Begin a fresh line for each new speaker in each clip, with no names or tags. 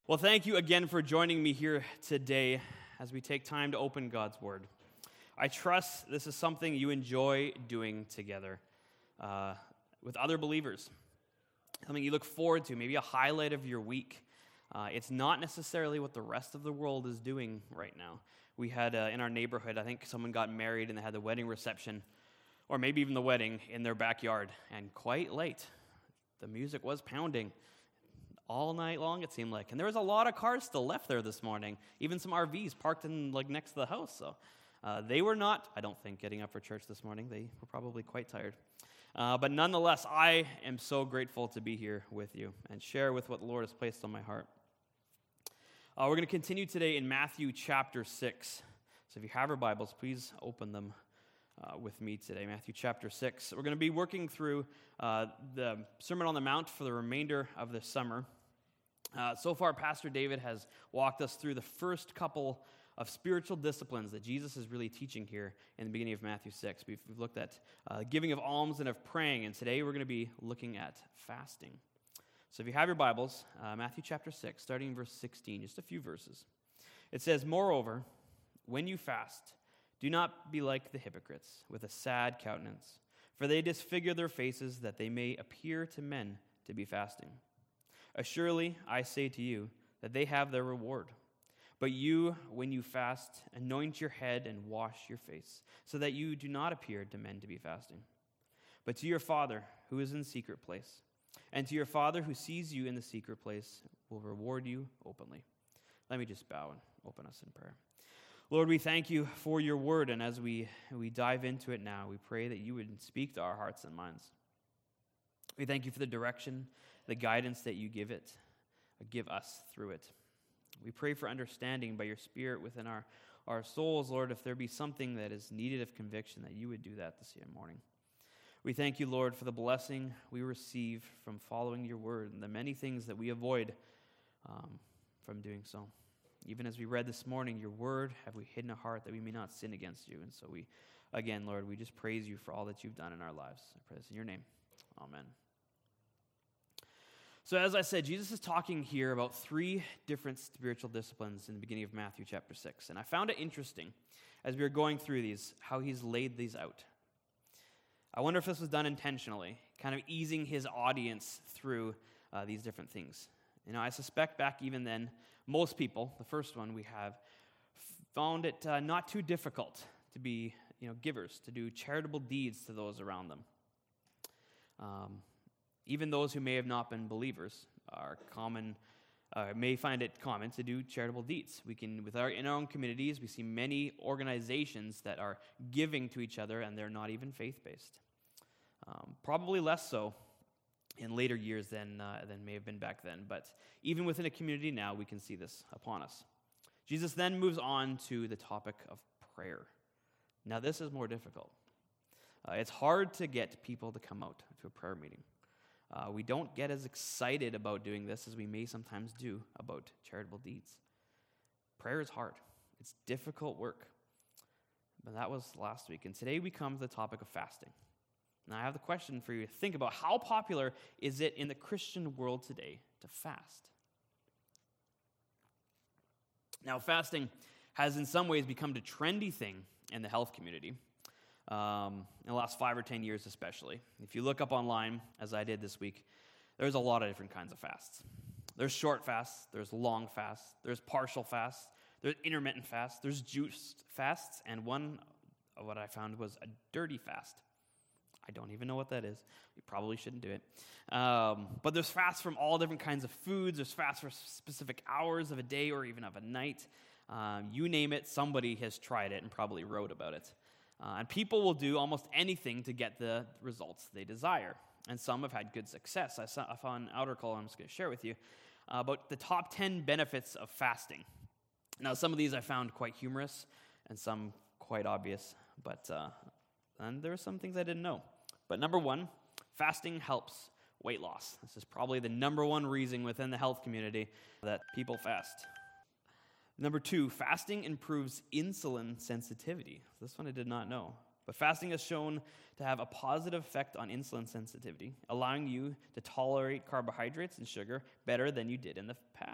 Well, thank you again for joining me here today as we take time to open God's Word. I trust this is something you enjoy doing together with other believers, something you look forward to, maybe a highlight of your week. It's not necessarily what the rest of the world is doing right now. We had in our neighborhood, I think someone got married and they had the wedding reception, or maybe even the wedding in their backyard, and quite late. The music was pounding all night long, it seemed like. And there was a lot of cars still left there this morning, even some RVs parked in next to the house. So they were not, I don't think, getting up for church this morning. They were probably quite tired. But nonetheless, I am so grateful to be here with you and share with what the Lord has placed on my heart. We're going to continue today in Matthew chapter 6. So if you have your Bibles, please open them with me today. Matthew chapter 6. We're going to be working through the Sermon on the Mount for the remainder of the summer. So far, Pastor David has walked us through the first couple of spiritual disciplines that Jesus is really teaching here in the beginning of Matthew 6. We've looked at giving of alms and of praying, and today we're going to be looking at fasting. So if you have your Bibles, Matthew chapter 6, starting in verse 16, just a few verses. It says, "Moreover, when you fast, do not be like the hypocrites with a sad countenance, for they disfigure their faces that they may appear to men to be fasting. Assuredly, I say to you that they have their reward. But you, when you fast, anoint your head and wash your face, so that you do not appear to men to be fasting, but to your Father who is in secret place. And to your Father who sees you in the secret place will reward you openly." Let me just bow and open us in prayer. Lord, we thank you for your word, and as we dive into it now, we pray that you would speak to our hearts and minds. We thank you for the direction, the guidance that you give us through it. We pray for understanding by your Spirit within our souls, Lord, if there be something that is needed of conviction, that you would do that this morning. We thank you, Lord, for the blessing we receive from following your word and the many things that we avoid from doing so. Even as we read this morning, your word have we hidden in our heart that we may not sin against you. And so we, again, Lord, we just praise you for all that you've done in our lives. I pray this in your name. Amen. So as I said, Jesus is talking here about three different spiritual disciplines in the beginning of Matthew chapter 6. And I found it interesting as we were going through these, how he's laid these out. I wonder if this was done intentionally, kind of easing his audience through these different things. You know, I suspect back even then, most people, the first one we have, found it not too difficult to be, givers, to do charitable deeds to those around them. Even those who may have not been believers may find it common to do charitable deeds. In our own communities, we see many organizations that are giving to each other, and they're not even faith-based. Probably less so in later years than may have been back then, but even within a community now, we can see this upon us. Jesus then moves on to the topic of prayer. Now, this is more difficult. It's hard to get people to come out to a prayer meeting. We don't get as excited about doing this as we may sometimes do about charitable deeds. Prayer is hard. It's difficult work. But that was last week. And today we come to the topic of fasting. Now I have the question for you to think about: how popular is it in the Christian world today to fast? Now, fasting has in some ways become a trendy thing in the health community. In the last 5 or 10 years especially. If you look up online, as I did this week, there's a lot of different kinds of fasts. There's short fasts, there's long fasts, there's partial fasts, there's intermittent fasts, there's juiced fasts, and one of what I found was a dirty fast. I don't even know what that is. You probably shouldn't do it. But there's fasts from all different kinds of foods. There's fasts for specific hours of a day or even of a night. You name it, somebody has tried it and probably wrote about it. And people will do almost anything to get the results they desire. And some have had good success. I found an article I'm just going to share with you about the top 10 benefits of fasting. Now, some of these I found quite humorous and some quite obvious, but and there are some things I didn't know. But number one, fasting helps weight loss. This is probably the number one reason within the health community that people fast. Number two, fasting improves insulin sensitivity. This one I did not know. But fasting is shown to have a positive effect on insulin sensitivity, allowing you to tolerate carbohydrates and sugar better than you did in the past.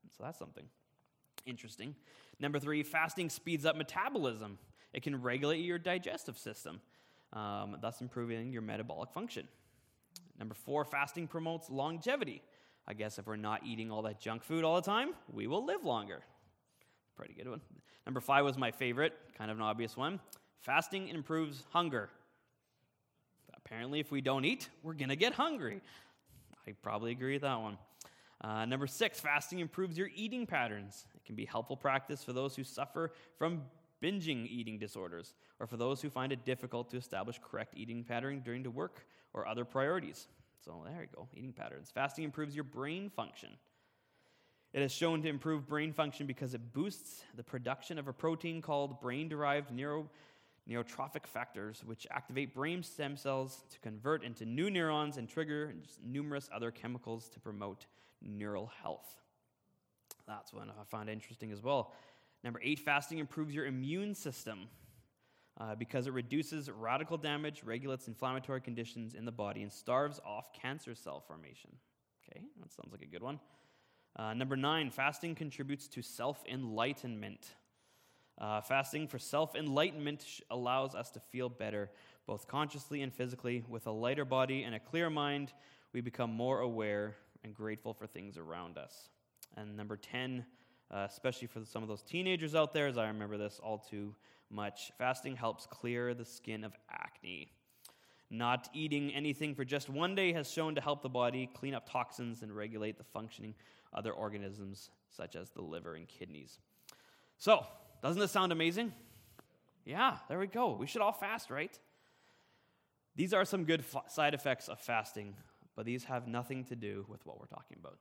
So that's something interesting. Number 3, fasting speeds up metabolism. It can regulate your digestive system, thus improving your metabolic function. Number 4, fasting promotes longevity. I guess if we're not eating all that junk food all the time, we will live longer. Pretty good one. Number 5 was my favorite, kind of an obvious one. Fasting improves hunger. Apparently, if we don't eat, we're going to get hungry. I probably agree with that one. Number 6, fasting improves your eating patterns. It can be a helpful practice for those who suffer from binging eating disorders, or for those who find it difficult to establish correct eating pattern during the work or other priorities. So there you go, eating patterns. Fasting improves your brain function. It is shown to improve brain function because it boosts the production of a protein called brain-derived neurotrophic factors, which activate brain stem cells to convert into new neurons and trigger numerous other chemicals to promote neural health. That's one I find interesting as well. Number 8, fasting improves your immune system because it reduces radical damage, regulates inflammatory conditions in the body, and starves off cancer cell formation. Okay, that sounds like a good one. Number 9, fasting contributes to self-enlightenment. Fasting for self-enlightenment allows us to feel better, both consciously and physically. With a lighter body and a clear mind, we become more aware and grateful for things around us. And number 10, especially for some of those teenagers out there, as I remember this all too much, fasting helps clear the skin of acne. Not eating anything for just one day has shown to help the body clean up toxins and regulate the functioning of other organisms, such as the liver and kidneys. So, doesn't this sound amazing? Yeah, there we go. We should all fast, right? These are some good side effects of fasting, but these have nothing to do with what we're talking about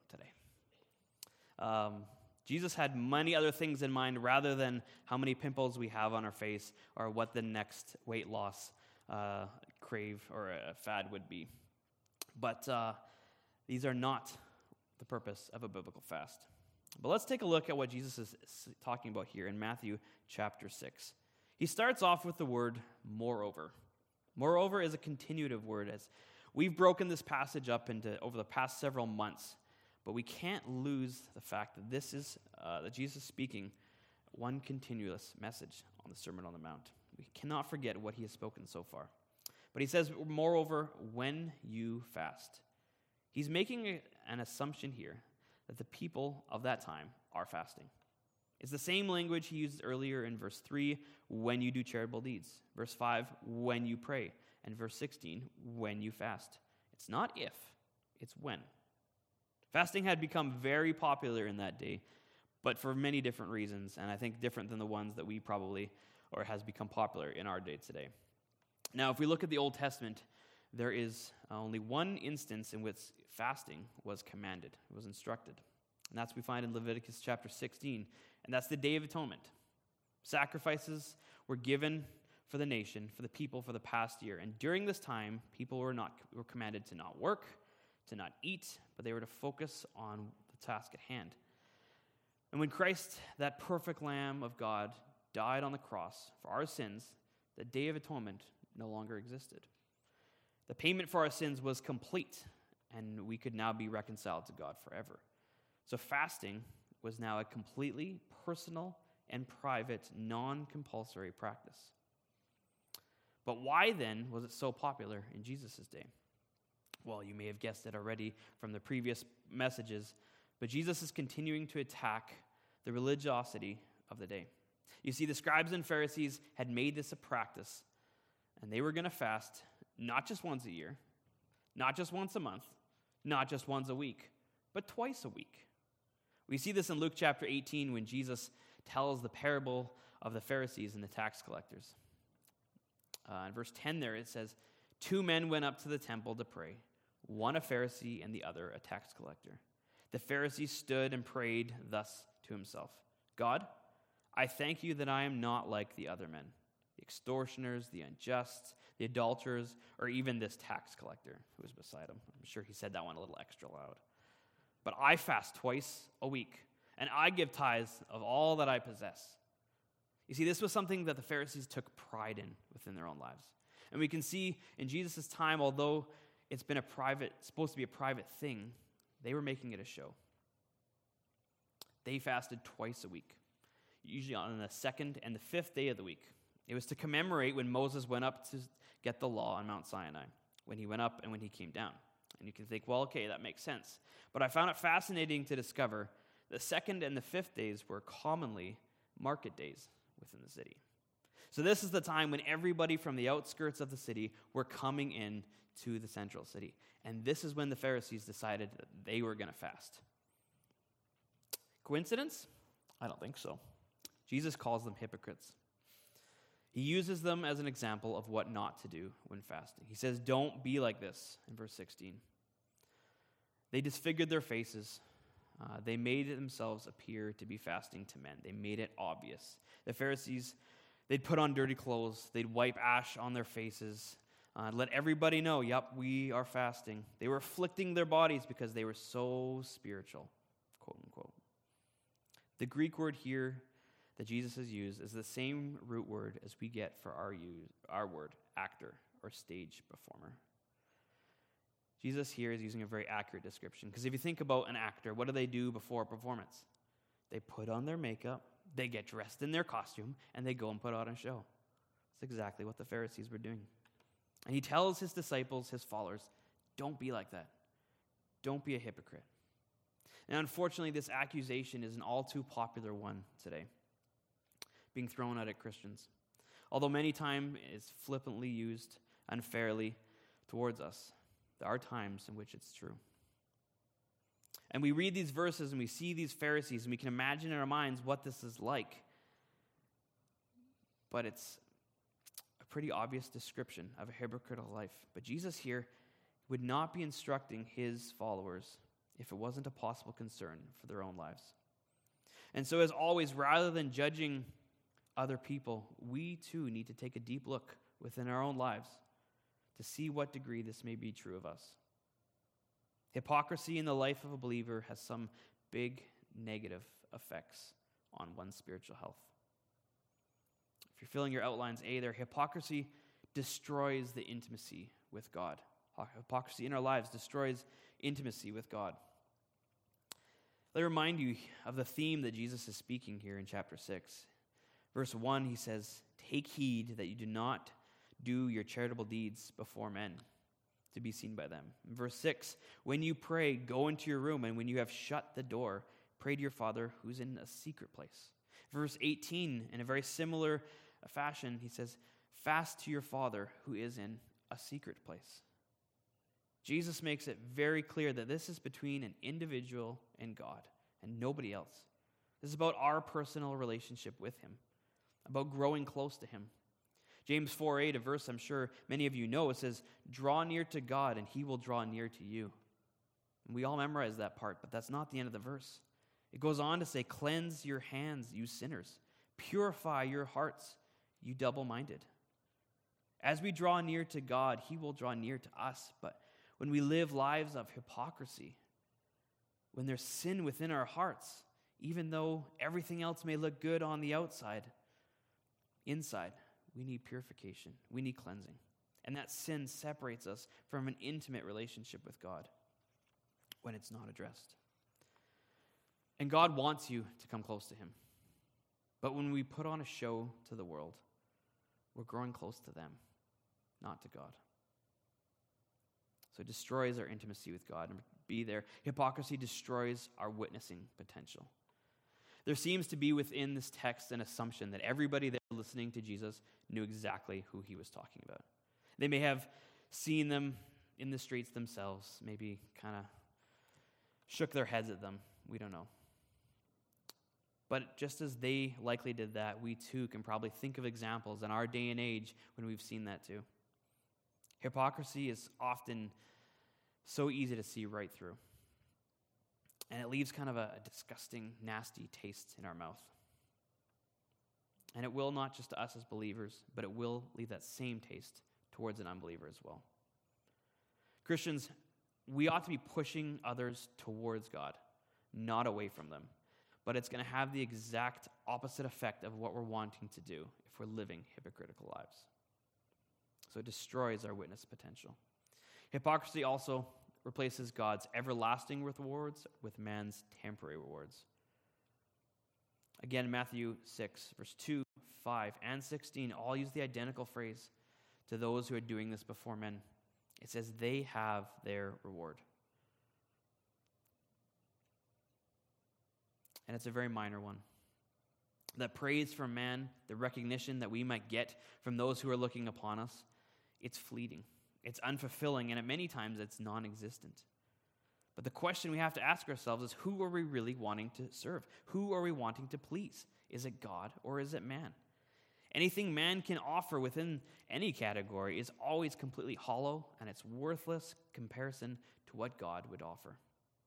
today. Jesus had many other things in mind rather than how many pimples we have on our face or what the next weight loss crave or a fad would be. But these are not the purpose of a biblical fast. But let's take a look at what Jesus is talking about here in Matthew chapter 6. He starts off with the word moreover. Moreover is a continuative word, as we've broken this passage up into over the past several months, but we can't lose the fact that this is that Jesus is speaking one continuous message on the Sermon on the Mount. We cannot forget what he has spoken so far. But he says, moreover, when you fast. He's making an assumption here that the people of that time are fasting. It's the same language he used earlier in verse 3, when you do charitable deeds. Verse 5, when you pray. And verse 16, when you fast. It's not if, it's when. Fasting had become very popular in that day, but for many different reasons, and I think different than the ones that we probably, or has become popular in our day today. Now, if we look at the Old Testament, there is only one instance in which fasting was commanded, was instructed. And that's what we find in Leviticus chapter 16, and that's the Day of Atonement. Sacrifices were given for the nation, for the people, for the past year. And during this time, people were commanded to not work, to not eat, but they were to focus on the task at hand. And when Christ, that perfect Lamb of God, died on the cross for our sins, the Day of Atonement no longer existed. The payment for our sins was complete, and we could now be reconciled to God forever. So fasting was now a completely personal and private, non-compulsory practice. But why then was it so popular in Jesus' day? Well, you may have guessed it already from the previous messages, but Jesus is continuing to attack the religiosity of the day. You see, the scribes and Pharisees had made this a practice, and they were going to fast not just once a year, not just once a month, not just once a week, but twice a week. We see this in Luke chapter 18 when Jesus tells the parable of the Pharisees and the tax collectors. In verse 10 there it says, 2 men went up to the temple to pray, one a Pharisee and the other a tax collector. The Pharisee stood and prayed thus to himself, God, I thank you that I am not like the other men, the extortioners, the unjust, the adulterers, or even this tax collector who was beside him. I'm sure he said that one a little extra loud. But I fast twice a week, and I give tithes of all that I possess. You see, this was something that the Pharisees took pride in within their own lives. And we can see in Jesus' time, although it's been supposed to be a private thing, they were making it a show. They fasted twice a week, usually on the second and the fifth day of the week. It was to commemorate when Moses went up to get the law on Mount Sinai, when he went up and when he came down. And you can think, well, okay, that makes sense. But I found it fascinating to discover the second and the fifth days were commonly market days within the city. So this is the time when everybody from the outskirts of the city were coming in to the central city. And this is when the Pharisees decided that they were going to fast. Coincidence? I don't think so. Jesus calls them hypocrites. He uses them as an example of what not to do when fasting. He says, don't be like this in verse 16. They disfigured their faces. They made themselves appear to be fasting to men. They made it obvious. The Pharisees, they'd put on dirty clothes. They'd wipe ash on their faces. Let everybody know, yep, we are fasting. They were afflicting their bodies because they were so spiritual, quote unquote. The Greek word here that Jesus has used is the same root word as we get for our word, actor, or stage performer. Jesus here is using a very accurate description, because if you think about an actor, what do they do before a performance? They put on their makeup, they get dressed in their costume, and they go and put on a show. That's exactly what the Pharisees were doing. And he tells his disciples, his followers, don't be like that. Don't be a hypocrite. And unfortunately, this accusation is an all too popular one today, being thrown out at Christians. Although many times it's flippantly used unfairly towards us, there are times in which it's true. And we read these verses and we see these Pharisees and we can imagine in our minds what this is like. But it's a pretty obvious description of a hypocritical life. But Jesus here would not be instructing his followers if it wasn't a possible concern for their own lives. And so as always, rather than judging other people, we too need to take a deep look within our own lives to see what degree this may be true of us. Hypocrisy in the life of a believer has some big negative effects on one's spiritual health. If you're filling your outlines A there, hypocrisy destroys the intimacy with God. Hypocrisy in our lives destroys intimacy with God. Let me remind you of the theme that Jesus is speaking here in chapter 6. Verse 1, he says, "Take heed that you do not do your charitable deeds before men, to be seen by them." In verse 6, "When you pray, go into your room, and when you have shut the door, pray to your Father who's in a secret place." Verse 18, in a very similar fashion, he says, "Fast to your Father who is in a secret place." Jesus makes it very clear that this is between an individual and God and nobody else. This is about our personal relationship with him, about growing close to him. James 4:8, a verse I'm sure many of you know, it says, "Draw near to God and he will draw near to you." And we all memorize that part, but that's not the end of the verse. It goes on to say, "Cleanse your hands, you sinners. Purify your hearts, you double-minded." As we draw near to God, he will draw near to us. But when we live lives of hypocrisy, when there's sin within our hearts, even though everything else may look good on the outside, inside, we need purification. We need cleansing. And that sin separates us from an intimate relationship with God when it's not addressed. And God wants you to come close to him. But when we put on a show to the world, we're growing close to them, not to God. So it destroys our intimacy with God. And be there. Hypocrisy destroys our witnessing potential. There seems to be within this text an assumption that everybody there listening to Jesus knew exactly who he was talking about. They may have seen them in the streets themselves, maybe kind of shook their heads at them. We don't know. But just as they likely did that, we too can probably think of examples in our day and age when we've seen that too. Hypocrisy is often so easy to see right through. And it leaves kind of a disgusting, nasty taste in our mouth. And it will not just to us as believers, but it will leave that same taste towards an unbeliever as well. Christians, we ought to be pushing others towards God, not away from them. But it's going to have the exact opposite effect of what we're wanting to do if we're living hypocritical lives. So it destroys our witness potential. Hypocrisy also replaces God's everlasting rewards with man's temporary rewards. Again, Matthew 6, verse 2, 5, and 16 all use the identical phrase to those who are doing this before men. It says, they have their reward. And it's a very minor one. That praise from man, the recognition that we might get from those who are looking upon us, it's fleeting, it's unfulfilling, and at many times it's non-existent. But the question we have to ask ourselves is, who are we really wanting to serve? Who are we wanting to please? Is it God or is it man? Anything man can offer within any category is always completely hollow, and it's worthless comparison to what God would offer.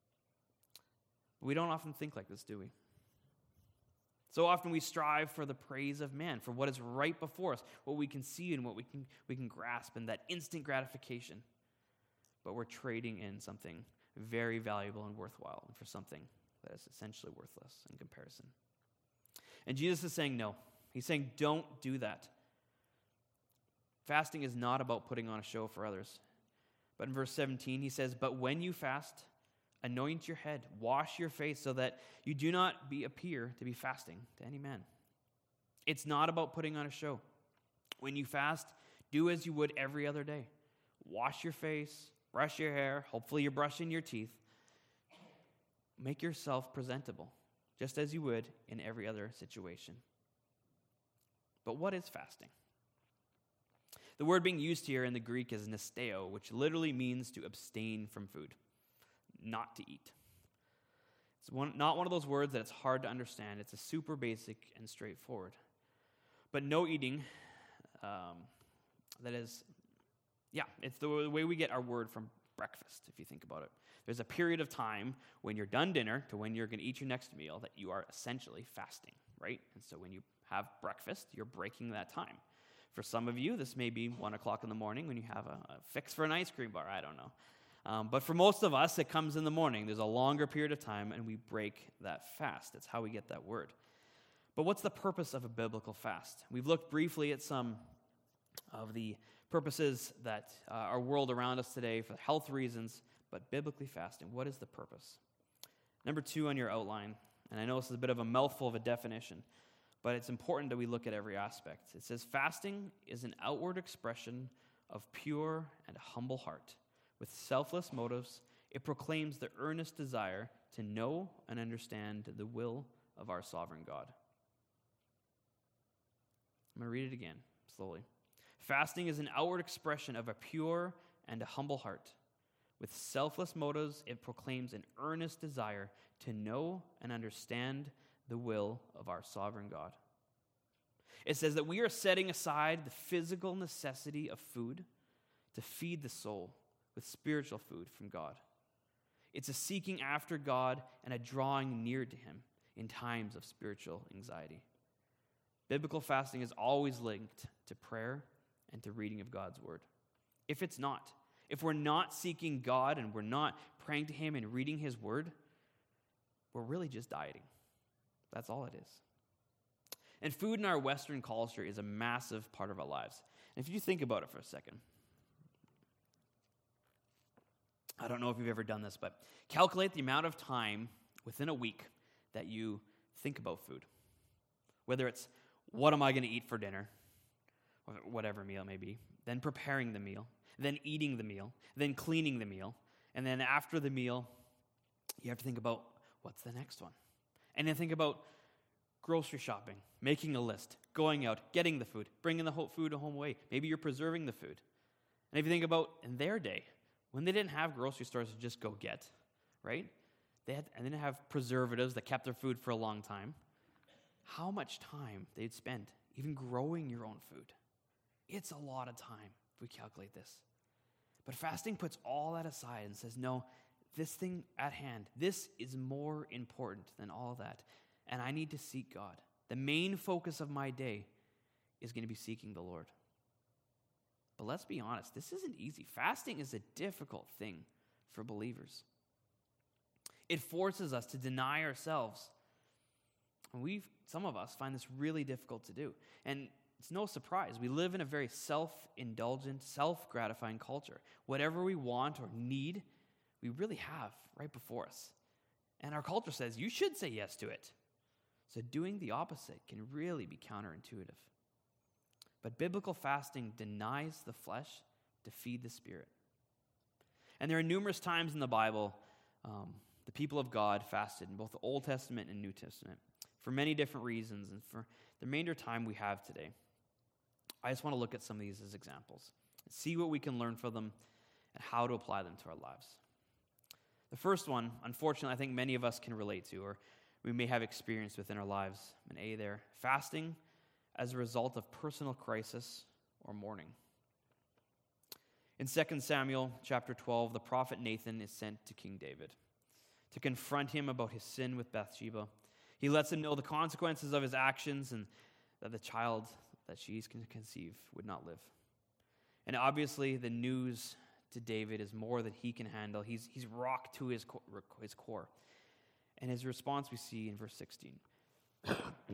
We don't often think like this, do we? So often we strive for the praise of man, for what is right before us, what we can see and what we can grasp, and that instant gratification. But we're trading in something very valuable and worthwhile and for something that is essentially worthless in comparison. And Jesus is saying no. He's saying don't do that. Fasting is not about putting on a show for others. But in verse 17 he says, but when you fast, anoint your head, wash your face, so that you do not appear to be fasting to any man. It's not about putting on a show. When you fast, do as you would every other day. Wash your face, brush your hair, hopefully you're brushing your teeth. Make yourself presentable, just as you would in every other situation. But what is fasting? The word being used here in the Greek is nisteo, which literally means to abstain from food, not to eat. It's not one of those words that it's hard to understand. It's a super basic and straightforward. But no eating, it's the way we get our word from breakfast, if you think about it. There's a period of time when you're done dinner to when you're going to eat your next meal that you are essentially fasting, right? And so when you have breakfast, you're breaking that time. For some of you, this may be 1 o'clock in the morning when you have a fix for an ice cream bar. I don't know. But for most of us, it comes in the morning. There's a longer period of time, and we break that fast. That's how we get that word. But what's the purpose of a biblical fast? We've looked briefly at some of the purposes that our world around us today for health reasons, but biblically fasting, what is the purpose? Number 2 on your outline, and I know this is a bit of a mouthful of a definition, but it's important that we look at every aspect. It says, fasting is an outward expression of pure and humble heart. With selfless motives, it proclaims the earnest desire to know and understand the will of our sovereign God. I'm going to read it again, slowly. Fasting is an outward expression of a pure and a humble heart. With selfless motives, it proclaims an earnest desire to know and understand the will of our sovereign God. It says that we are setting aside the physical necessity of food to feed the soul with spiritual food from God. It's a seeking after God and a drawing near to Him in times of spiritual anxiety. Biblical fasting is always linked to prayer and to reading of God's word. If we're not seeking God and we're not praying to Him and reading His word, we're really just dieting. That's all it is. And food in our Western culture is a massive part of our lives. And if you think about it for a second, I don't know if you've ever done this, but calculate the amount of time within a week that you think about food. Whether it's, what am I going to eat for dinner? Whatever meal it may be. Then preparing the meal. Then eating the meal. Then cleaning the meal. And then after the meal, you have to think about, what's the next one? And then think about grocery shopping, making a list, going out, getting the food, bringing the whole food home away. Maybe you're preserving the food. And if you think about in their day, when they didn't have grocery stores to just go get, right? They didn't have preservatives that kept their food for a long time. How much time they'd spend even growing your own food. It's a lot of time if we calculate this. But fasting puts all that aside and says, no, this thing at hand, this is more important than all that. And I need to seek God. The main focus of my day is going to be seeking the Lord. But let's be honest, this isn't easy. Fasting is a difficult thing for believers. It forces us to deny ourselves. And some of us find this really difficult to do. And it's no surprise. We live in a very self-indulgent, self-gratifying culture. Whatever we want or need, we really have right before us. And our culture says, you should say yes to it. So doing the opposite can really be counterintuitive. But biblical fasting denies the flesh to feed the spirit. And there are numerous times in the Bible the people of God fasted in both the Old Testament and New Testament for many different reasons. And for the remainder of time we have today, I just want to look at some of these as examples, see what we can learn from them and how to apply them to our lives. The first one, unfortunately, I think many of us can relate to, or we may have experienced within our lives. An A there. Fasting as a result of personal crisis or mourning. In 2 Samuel chapter 12, the prophet Nathan is sent to King David to confront him about his sin with Bathsheba. He lets him know the consequences of his actions and that the child that she's going to conceive would not live. And obviously, the news to David is more than he can handle. He's rocked to his core. And his response we see in verse 16. It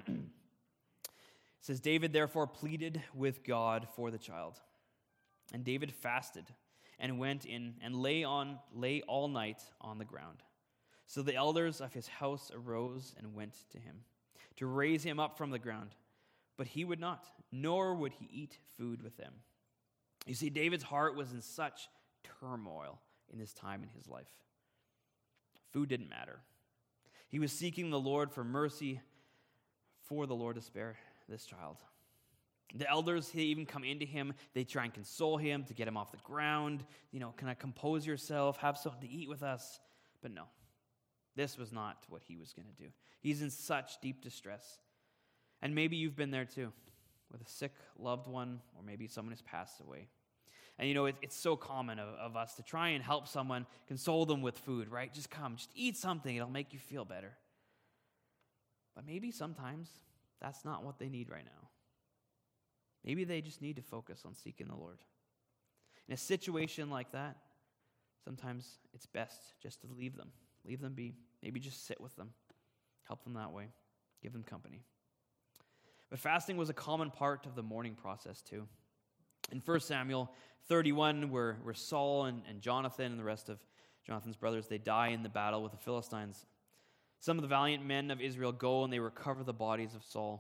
says, David therefore pleaded with God for the child. And David fasted and went in and lay all night on the ground. So the elders of his house arose and went to him to raise him up from the ground. But he would not, nor would he eat food with them. You see, David's heart was in such turmoil in this time in his life. Food didn't matter. He was seeking the Lord for mercy for the Lord to spare this child. The elders, they even come into him. They try and console him to get him off the ground. Can I compose yourself? Have something to eat with us? But no, this was not what he was going to do. He's in such deep distress. And maybe you've been there too, with a sick loved one, or maybe someone has passed away. And it's so common of us to try and help someone, console them with food, right? Just come, just eat something, it'll make you feel better. But maybe sometimes that's not what they need right now. Maybe they just need to focus on seeking the Lord. In a situation like that, sometimes it's best just to leave them be. Maybe just sit with them, help them that way, give them company. But fasting was a common part of the mourning process too. In 1 Samuel 31, where Saul and Jonathan and the rest of Jonathan's brothers, they die in the battle with the Philistines. Some of the valiant men of Israel go and they recover the bodies of Saul,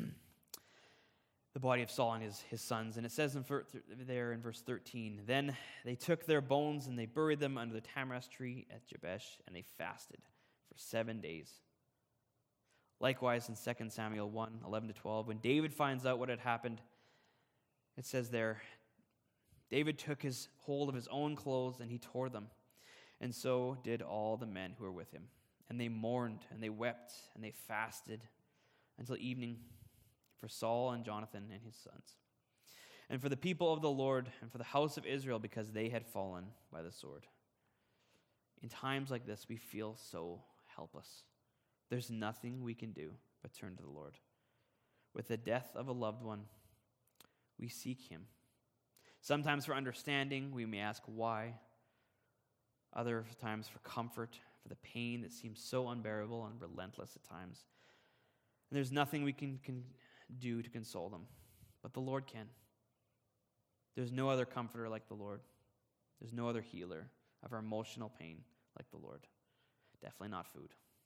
the body of Saul and his sons. And it says there in verse 13, then they took their bones and they buried them under the tamarisk tree at Jabesh, and they fasted for 7 days. Likewise, in 2 Samuel 1, 11-12, when David finds out what had happened, it says there, David took his hold of his own clothes and he tore them. And so did all the men who were with him. And they mourned and they wept and they fasted until evening for Saul and Jonathan and his sons. And for the people of the Lord and for the house of Israel, because they had fallen by the sword. In times like this, we feel so helpless. There's nothing we can do but turn to the Lord. With the death of a loved one, we seek him. Sometimes for understanding, we may ask why. Other times for comfort, for the pain that seems so unbearable and relentless at times. And there's nothing we can do to console them, but the Lord can. There's no other comforter like the Lord. There's no other healer of our emotional pain like the Lord. Definitely not food.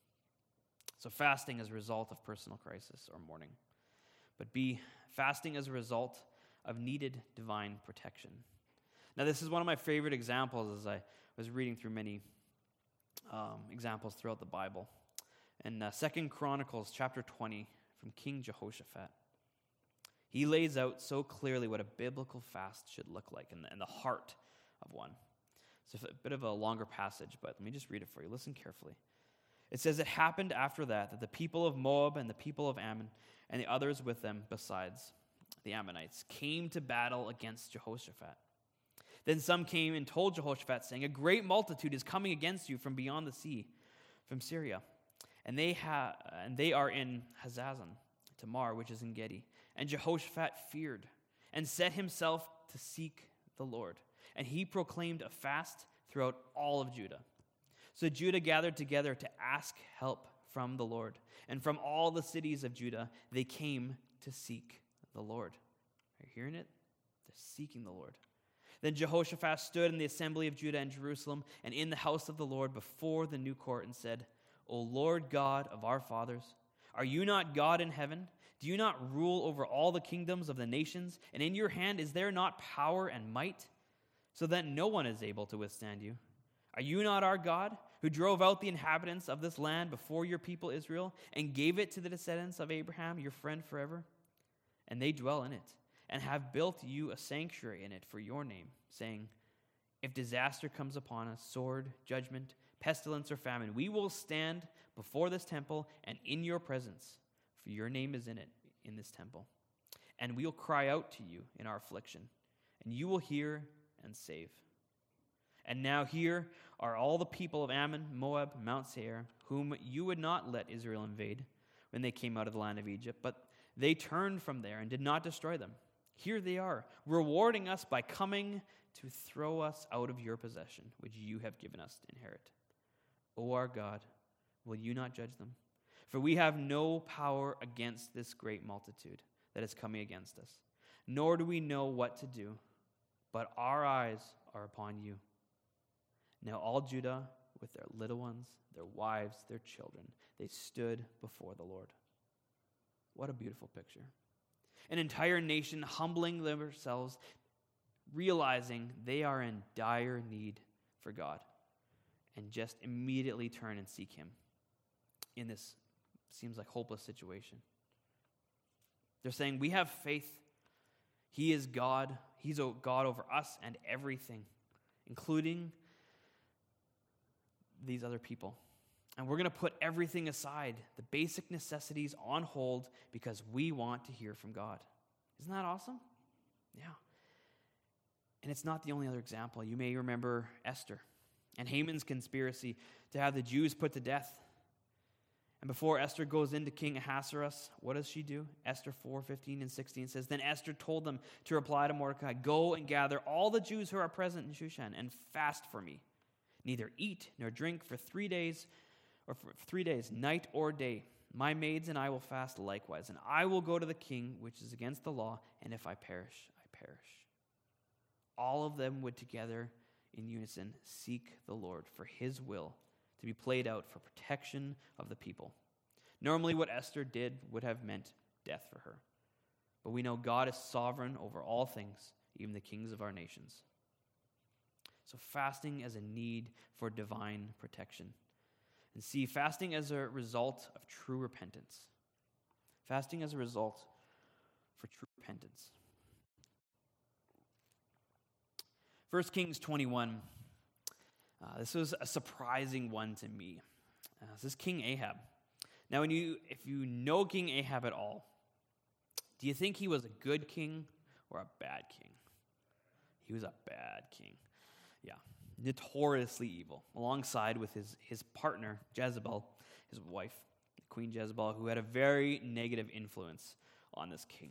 So fasting as a result of personal crisis or mourning. But B, fasting as a result of needed divine protection. Now, this is one of my favorite examples as I was reading through many examples throughout the Bible. In 2 Chronicles chapter 20 from King Jehoshaphat, he lays out so clearly what a biblical fast should look like and the heart of one. It's a bit of a longer passage, but let me just read it for you. Listen carefully. It says, it happened after that the people of Moab and the people of Ammon and the others with them besides the Ammonites came to battle against Jehoshaphat. Then some came and told Jehoshaphat, saying, a great multitude is coming against you from beyond the sea, from Syria. And they are in Hazazon Tamar, which is in Gedi. And Jehoshaphat feared and set himself to seek the Lord. And he proclaimed a fast throughout all of Judah. So Judah gathered together to ask help from the Lord. And from all the cities of Judah, they came to seek the Lord. Are you hearing it? They're seeking the Lord. Then Jehoshaphat stood in the assembly of Judah and Jerusalem and in the house of the Lord before the new court and said, O Lord God of our fathers, Are you not God in heaven? Do you not rule over all the kingdoms of the nations? And in your hand is there not power and might, so that no one is able to withstand you? Are you not our God, who drove out the inhabitants of this land before your people Israel, and gave it to the descendants of Abraham, your friend forever? And they dwell in it, and have built you a sanctuary in it for your name, saying, if disaster comes upon us, sword, judgment, pestilence, or famine, we will stand before this temple and in your presence, for your name is in it, in this temple. And we'll cry out to you in our affliction, and you will hear and save. And now here are all the people of Ammon, Moab, Mount Seir, whom you would not let Israel invade when they came out of the land of Egypt, but they turned from there and did not destroy them. Here they are, rewarding us by coming to throw us out of your possession, which you have given us to inherit. O our God, will you not judge them? For we have no power against this great multitude that is coming against us, nor do we know what to do, but our eyes are upon you. Now all Judah, with their little ones, their wives, their children, they stood before the Lord. What a beautiful picture. An entire nation humbling themselves, realizing they are in dire need for God, and just immediately turn and seek him in this seems like hopeless situation. They're saying, we have faith. He is God. He's a God over us and everything, including these other people. And we're going to put everything aside, the basic necessities on hold, because we want to hear from God. Isn't that awesome? Yeah. And it's not the only other example. You may remember Esther and Haman's conspiracy to have the Jews put to death. And before Esther goes into King Ahasuerus, what does she do? Esther 4:15 and 16 says, then Esther told them to reply to Mordecai, go and gather all the Jews who are present in Shushan and fast for me. Neither eat nor drink for 3 days, night or day. My maids and I will fast likewise, and I will go to the king, which is against the law, and if I perish, I perish. All of them would together in unison seek the Lord for his will to be played out for protection of the people. Normally what Esther did would have meant death for her. But we know God is sovereign over all things, even the kings of our nations. So fasting as a need for divine protection. And see, fasting as a result of true repentance. Fasting as a result for true repentance. 1 Kings 21. This was a surprising one to me. This is King Ahab. Now, if you know King Ahab at all, do you think he was a good king or a bad king? He was a bad king. Yeah, notoriously evil, alongside with his partner, Jezebel, his wife, Queen Jezebel, who had a very negative influence on this king.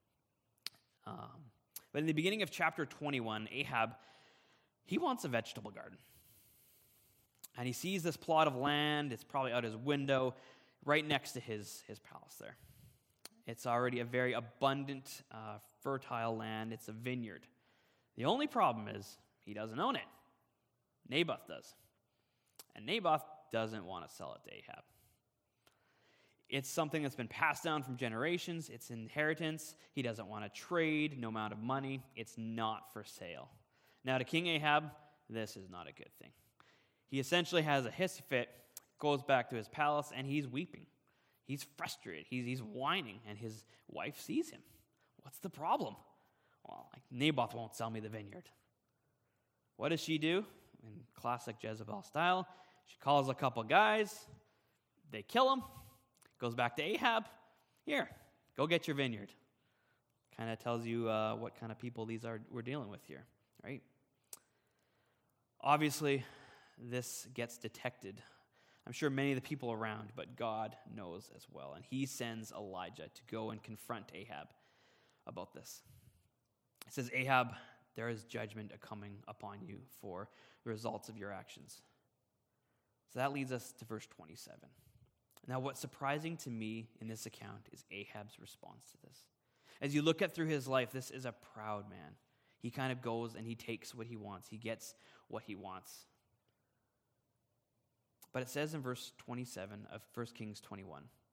But in the beginning of chapter 21, Ahab, he wants a vegetable garden. And he sees this plot of land, it's probably out his window, right next to his palace there. It's already a very abundant, fertile land. It's a vineyard. The only problem is he doesn't own it. Naboth does. And Naboth doesn't want to sell it to Ahab. It's something that's been passed down from generations. It's inheritance. He doesn't want to trade, no amount of money. It's not for sale. Now, to King Ahab, this is not a good thing. He essentially has a hissy fit, goes back to his palace, and he's weeping. He's frustrated. He's whining, and his wife sees him. What's the problem? Well, Naboth won't sell me the vineyard. What does she do? In classic Jezebel style, she calls a couple guys. They kill him. Goes back to Ahab. Here, go get your vineyard. Kind of tells you what kind of people we're dealing with here, right? Obviously, this gets detected. I'm sure many of the people around, but God knows as well. And he sends Elijah to go and confront Ahab about this. It says, Ahab, there is judgment coming upon you for the results of your actions. So that leads us to verse 27. Now, what's surprising to me in this account is Ahab's response to this. As you look at through his life, this is a proud man. He kind of goes and he takes what he wants. He gets what he wants. But it says in verse 27 of 1 Kings 21,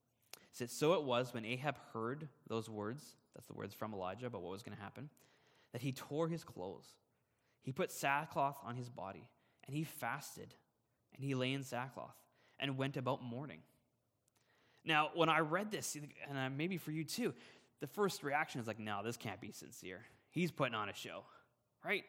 It says, so it was when Ahab heard those words, that's the words from Elijah about what was going to happen, that he tore his clothes. He put sackcloth on his body, and he fasted, and he lay in sackcloth, and went about mourning. Now, when I read this, and maybe for you too, the first reaction is like, no, this can't be sincere. He's putting on a show, right?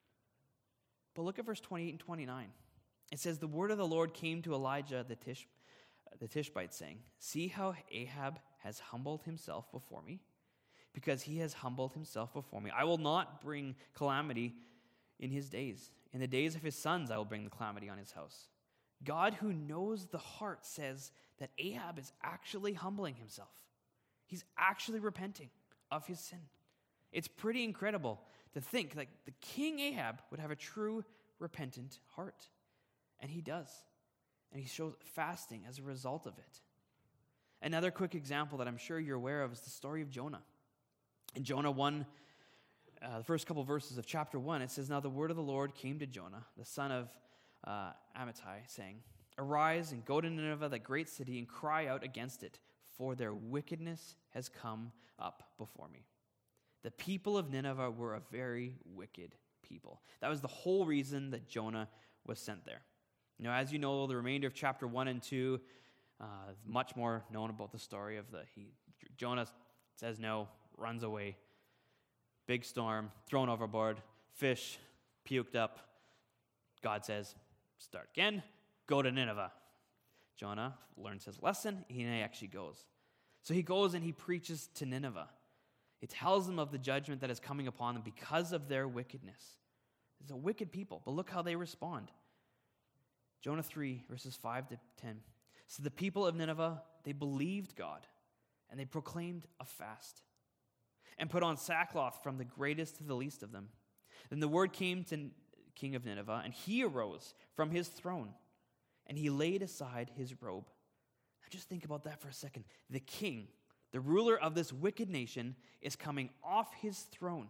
But look at verse 28 and 29. It says, the word of the Lord came to Elijah the Tishbite, saying, see how Ahab has humbled himself before me? Because he has humbled himself before me, I will not bring calamity in his days. In the days of his sons, I will bring the calamity on his house. God, who knows the heart, says that Ahab is actually humbling himself. He's actually repenting of his sin. It's pretty incredible to think like the king Ahab would have a true repentant heart. And he does. And he shows fasting as a result of it. Another quick example that I'm sure you're aware of is the story of Jonah. In Jonah 1, the first couple verses of chapter 1, it says, now the word of the Lord came to Jonah, the son of Amittai, saying, arise and go to Nineveh, that great city, and cry out against it, for their wickedness has come up before me. The people of Nineveh were a very wicked people. That was the whole reason that Jonah was sent there. Now, as you know, the remainder of chapter 1 and 2, much more known about the story of Jonah says no, runs away, big storm, thrown overboard, fish, puked up. God says, start again, go to Nineveh. Jonah learns his lesson, he actually goes. So he goes and he preaches to Nineveh. He tells them of the judgment that is coming upon them because of their wickedness. It's a wicked people, but look how they respond. Jonah 3, verses 5 to 10. So the people of Nineveh, they believed God, and they proclaimed a fast, and put on sackcloth from the greatest to the least of them. Then the word came to king of Nineveh, and he arose from his throne, and he laid aside his robe. Now just think about that for a second. The king, the ruler of this wicked nation, is coming off his throne,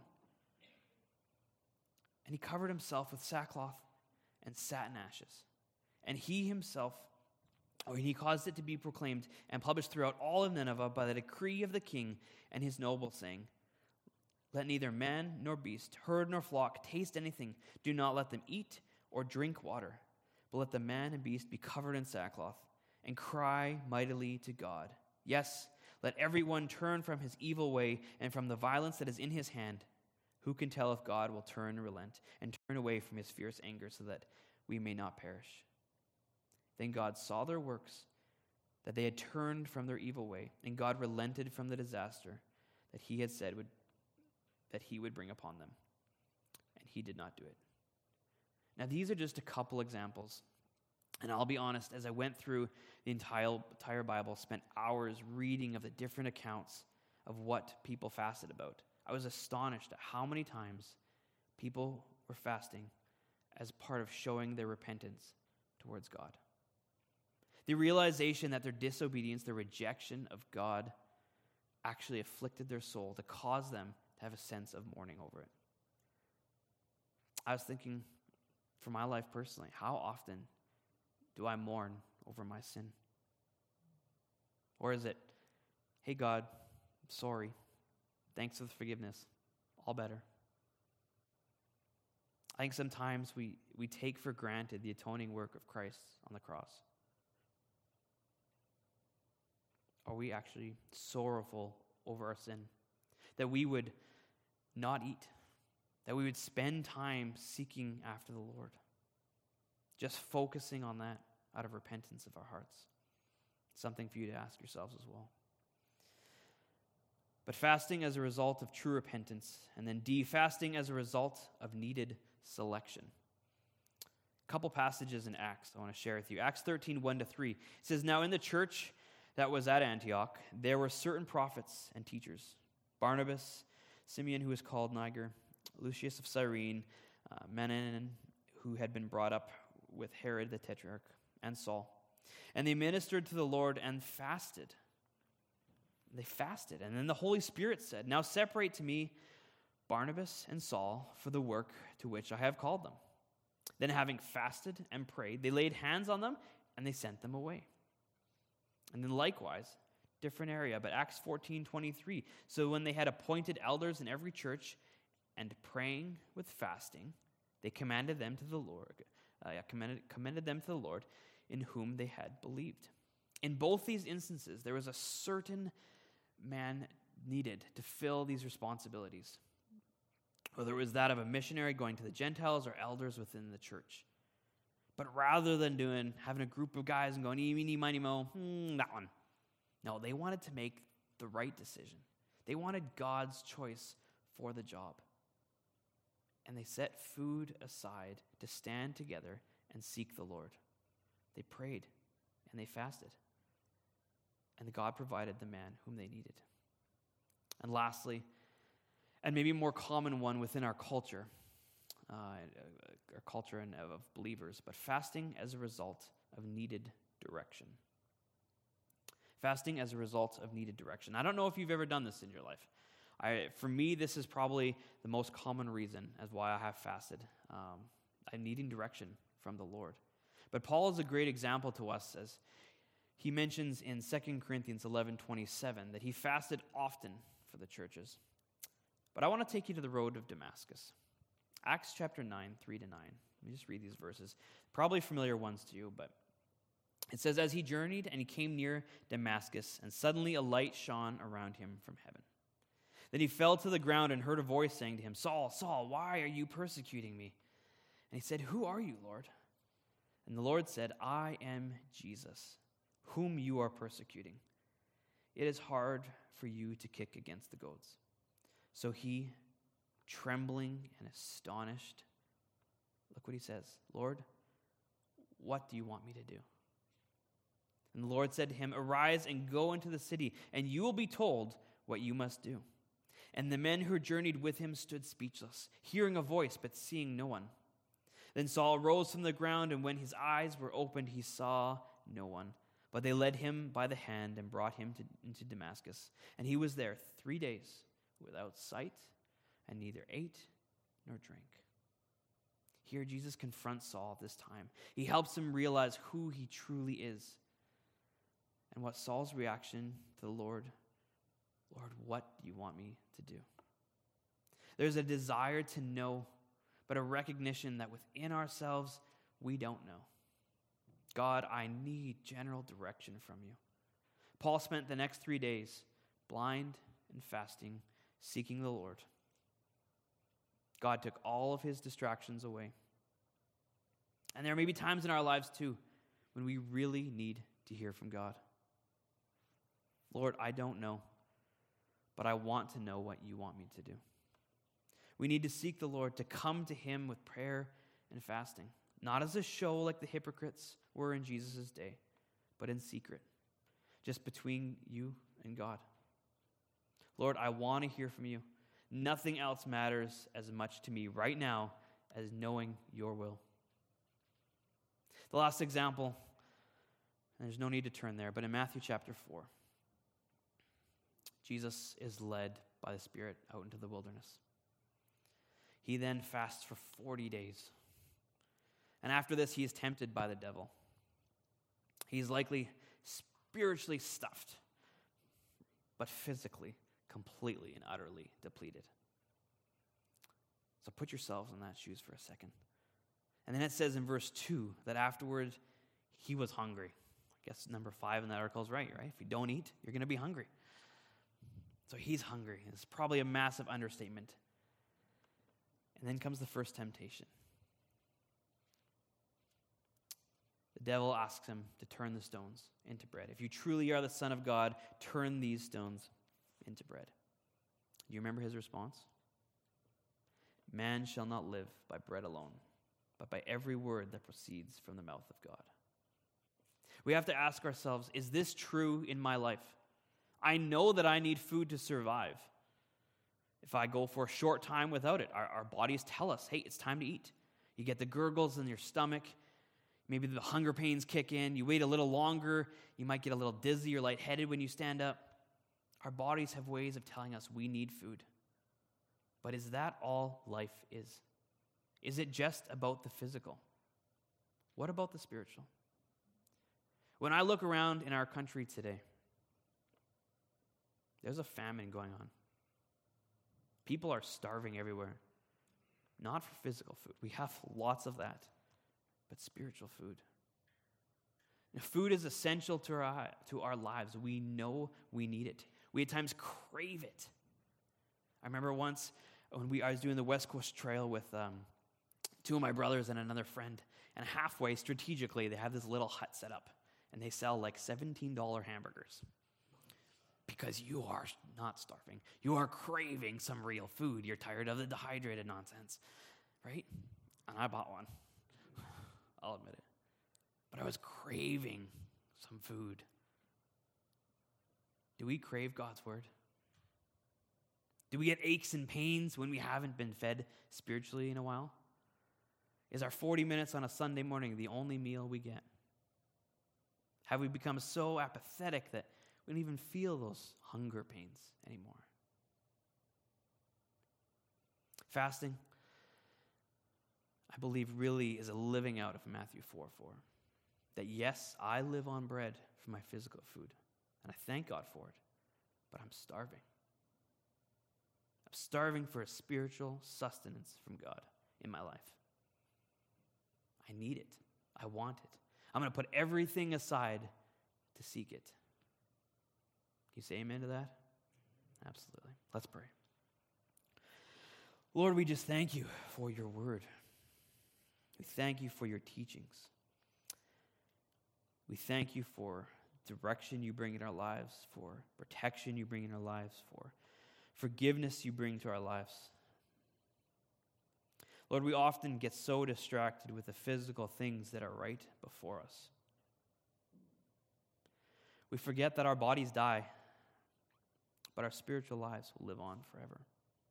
and he covered himself with sackcloth and satin ashes. And he himself, or he caused it to be proclaimed and published throughout all of Nineveh by the decree of the king and his nobles, saying, let neither man nor beast, herd nor flock taste anything. Do not let them eat or drink water, but let the man and beast be covered in sackcloth and cry mightily to God. Yes, let everyone turn from his evil way and from the violence that is in his hand. Who can tell if God will turn and relent and turn away from his fierce anger so that we may not perish? Then God saw their works, that they had turned from their evil way, and God relented from the disaster that he had said that he would bring upon them. And he did not do it. Now, these are just a couple examples. And I'll be honest, as I went through the entire Bible, spent hours reading of the different accounts of what people fasted about, I was astonished at how many times people were fasting as part of showing their repentance towards God. The realization that their disobedience, their rejection of God, actually afflicted their soul to cause them to have a sense of mourning over it. I was thinking, for my life personally, how often do I mourn over my sin? Or is it, hey God, I'm sorry. Thanks for the forgiveness. All better. I think sometimes we take for granted the atoning work of Christ on the cross. Are we actually sorrowful over our sin? That we would not eat, that we would spend time seeking after the Lord, just focusing on that out of repentance of our hearts. Something for you to ask yourselves as well. But fasting as a result of true repentance, and then D, fasting as a result of needed selection. A couple passages in Acts I want to share with you. Acts 13, 1 to 3. It says, now in the church that was at Antioch, there were certain prophets and teachers, Barnabas, Simeon, who was called Niger, Lucius of Cyrene, Manaen, who had been brought up with Herod the Tetrarch, and Saul. And they ministered to the Lord and fasted. They fasted. And then the Holy Spirit said, now separate to me Barnabas and Saul for the work to which I have called them. Then having fasted and prayed, they laid hands on them and they sent them away. And then likewise, different area, but Acts 14:23. So when they had appointed elders in every church and praying with fasting, they commended them to the Lord, commended them to the Lord in whom they had believed. In both these instances, there was a certain man needed to fill these responsibilities, whether it was that of a missionary going to the Gentiles or elders within the church. But rather than having a group of guys and going, eeny, miny, mo, that one. No, they wanted to make the right decision. They wanted God's choice for the job. And they set food aside to stand together and seek the Lord. They prayed and they fasted. And God provided the man whom they needed. And lastly, and maybe a more common one within our culture and of believers, but fasting as a result of needed direction. Fasting as a result of needed direction. I don't know if you've ever done this in your life. For me, this is probably the most common reason as why I have fasted. I'm needing direction from the Lord. But Paul is a great example to us, as he mentions in 2 Corinthians 11:27 that he fasted often for the churches. But I want to take you to the road of Damascus. Acts chapter 9, 3-9. Let me just read these verses. Probably familiar ones to you, but it says, "As he journeyed and he came near Damascus, and suddenly a light shone around him from heaven. Then he fell to the ground and heard a voice saying to him, 'Saul, Saul, why are you persecuting me?' And he said, 'Who are you, Lord?' And the Lord said, 'I am Jesus, whom you are persecuting. It is hard for you to kick against the goads.' So he, trembling and astonished, look what he says, 'Lord, what do you want me to do?' And the Lord said to him, 'Arise and go into the city, and you will be told what you must do.' And the men who journeyed with him stood speechless, hearing a voice, but seeing no one. Then Saul rose from the ground, and when his eyes were opened, he saw no one. But they led him by the hand and brought him into Damascus. And he was there 3 days without sight, and neither ate nor drank." Here Jesus confronts Saul at this time. He helps him realize who he truly is. And what Saul's reaction to the Lord, "Lord, what do you want me to do?" There's a desire to know, but a recognition that within ourselves, we don't know. "God, I need general direction from you." Paul spent the next 3 days blind and fasting, seeking the Lord. God took all of his distractions away. And there may be times in our lives too when we really need to hear from God. "Lord, I don't know, but I want to know what you want me to do." We need to seek the Lord, to come to him with prayer and fasting, not as a show like the hypocrites were in Jesus' day, but in secret, just between you and God. "Lord, I want to hear from you. Nothing else matters as much to me right now as knowing your will." The last example, and there's no need to turn there, but in Matthew chapter 4, Jesus is led by the Spirit out into the wilderness. He then fasts for 40 days. And after this, he is tempted by the devil. He's likely spiritually stuffed, but physically completely and utterly depleted. So put yourselves in that shoes for a second. And then it says in verse 2 that afterward he was hungry. I guess number 5 in that article is right? If you don't eat, you're going to be hungry. So he's hungry. It's probably a massive understatement. And then comes the first temptation. The devil asks him to turn the stones into bread. "If you truly are the Son of God, turn these stones into bread." Do you remember his response? "Man shall not live by bread alone, but by every word that proceeds from the mouth of God." We have to ask ourselves, is this true in my life? I know that I need food to survive. If I go for a short time without it, our bodies tell us, hey, it's time to eat. You get the gurgles in your stomach. Maybe the hunger pains kick in. You wait a little longer. You might get a little dizzy or lightheaded when you stand up. Our bodies have ways of telling us we need food. But is that all life is? Is it just about the physical? What about the spiritual? When I look around in our country today, There's a famine going on. People are starving everywhere. Not for physical food. We have lots of that. But spiritual food. Now, food is essential to our lives. We know we need it. We at times crave it. I remember once when I was doing the West Coast Trail with two of my brothers and another friend, and halfway, strategically, they have this little hut set up, and they sell like $17 hamburgers. Because you are not starving. You are craving some real food. You're tired of the dehydrated nonsense, right? And I bought one. I'll admit it. But I was craving some food. Do we crave God's word? Do we get aches and pains when we haven't been fed spiritually in a while? Is our 40 minutes on a Sunday morning the only meal we get? Have we become so apathetic that we don't even feel those hunger pains anymore? Fasting, I believe, really is a living out of Matthew 4:4. That yes, I live on bread for my physical food, and I thank God for it, but I'm starving. I'm starving for a spiritual sustenance from God in my life. I need it. I want it. I'm going to put everything aside to seek it. Can you say amen to that? Absolutely. Let's pray. Lord, we just thank you for your word. We thank you for your teachings. We thank you for direction you bring in our lives, for protection you bring in our lives, for forgiveness you bring to our lives. Lord, we often get so distracted with the physical things that are right before us. We forget that our bodies die, but our spiritual lives will live on forever.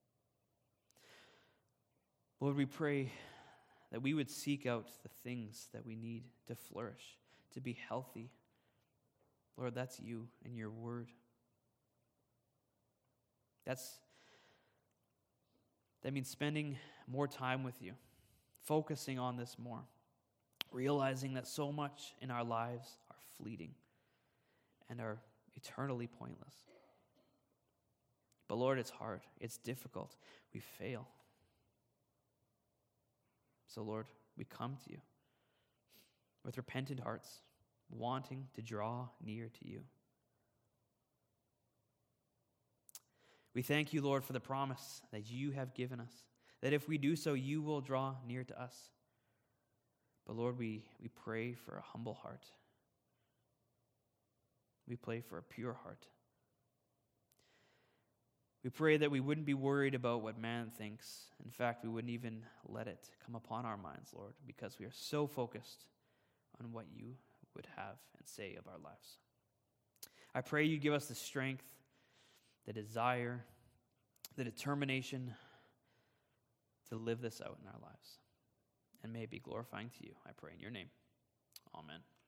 Lord, we pray that we would seek out the things that we need to flourish, to be healthy. Lord, that's you and your word. That means spending more time with you, focusing on this more, realizing that so much in our lives are fleeting and are eternally pointless. But Lord, it's hard. It's difficult. We fail. So Lord, we come to you with repentant hearts, wanting to draw near to you. We thank you, Lord, for the promise that you have given us, that if we do so, you will draw near to us. But Lord, we pray for a humble heart. We pray for a pure heart. We pray that we wouldn't be worried about what man thinks. In fact, we wouldn't even let it come upon our minds, Lord, because we are so focused on what you would have and say of our lives. I pray you give us the strength, the desire, the determination to live this out in our lives. And may it be glorifying to you, I pray in your name. Amen.